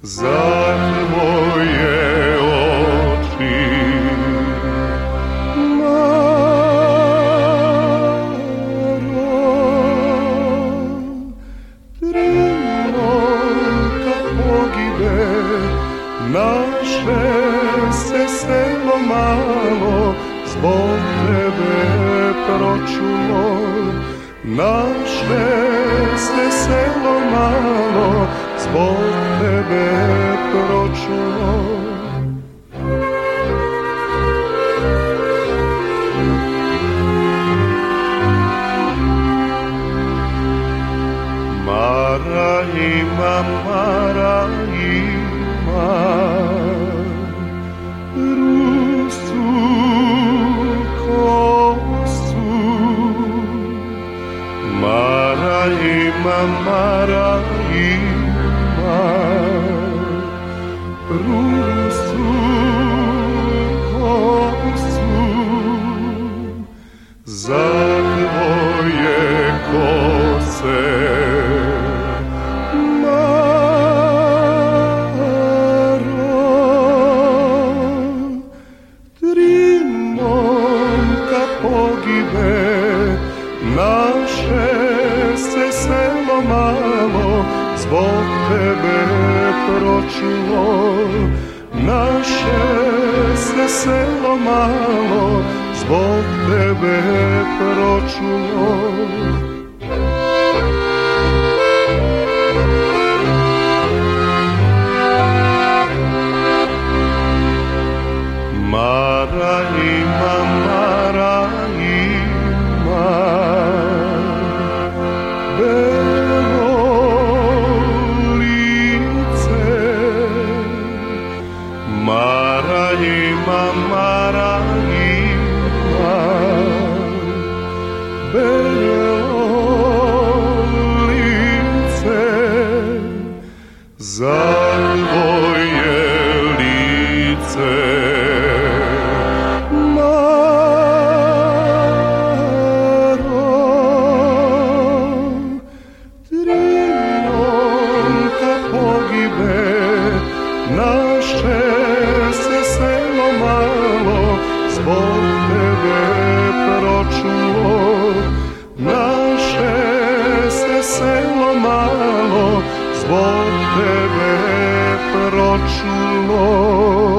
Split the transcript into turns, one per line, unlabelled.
za tvoje oči. Naše se selo malo zbog tebe pročulo, naše se selo malo zbog tebe pročulo. Mara ima, Mara rusu kosu, Mara ima, Mara ima rusu kosu, za tvoje kose. Naše se selo malo zbog tebe pročulo, naše se selo malo zbog tebe pročulo. Mara ima, Mara ima belo lice, Mara ima, Mara ima belo lice, za tvoje lice. Naše se selo malo zbog tebe pročulo, naše se selo malo zbog tebe pročulo.